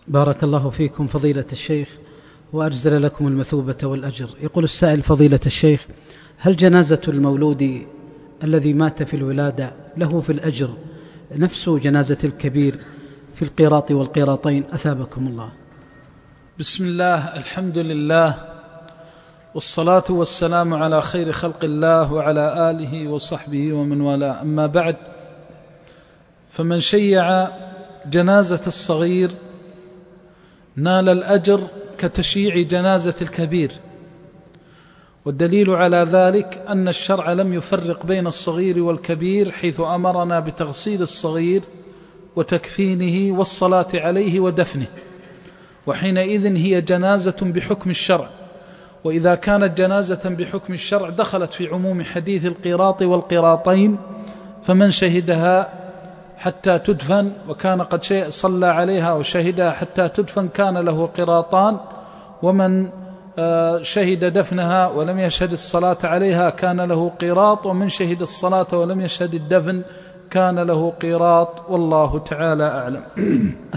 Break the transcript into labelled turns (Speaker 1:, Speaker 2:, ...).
Speaker 1: بارك الله فيكم فضيلة الشيخ وأجزل لكم المثوبة والأجر. يقول السائل: فضيلة الشيخ، هل جنازة المولود الذي مات في الولادة له في الأجر نفس جنازة الكبير في القيراط والقيراطين؟ أثابكم الله.
Speaker 2: بسم الله، الحمد لله، والصلاة والسلام على خير خلق الله وعلى آله وصحبه ومن والاه، أما بعد، فمن شيع جنازة الصغير نال الأجر كتشييع جنازة الكبير، والدليل على ذلك أن الشرع لم يفرق بين الصغير والكبير، حيث أمرنا بتغسيل الصغير وتكفينه والصلاة عليه ودفنه، وحينئذ هي جنازة بحكم الشرع. وإذا كانت جنازة بحكم الشرع دخلت في عموم حديث القيراط والقيراطين، فمن شهدها حتى تدفن وكان قد صلى عليها وشهدها حتى تدفن كان له قيراطان، ومن شهد دفنها ولم يشهد الصلاة عليها كان له قيراط، ومن شهد الصلاة ولم يشهد الدفن كان له قيراط، والله تعالى أعلم.